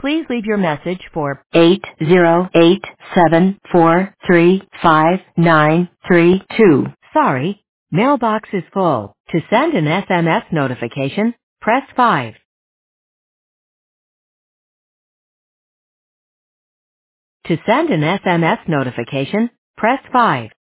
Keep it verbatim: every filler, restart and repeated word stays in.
Please leave your message for eight zero eight seven four three five nine three two. Sorry, mailbox is full. To send an S M S notification, press five. To send an S M S notification, press five.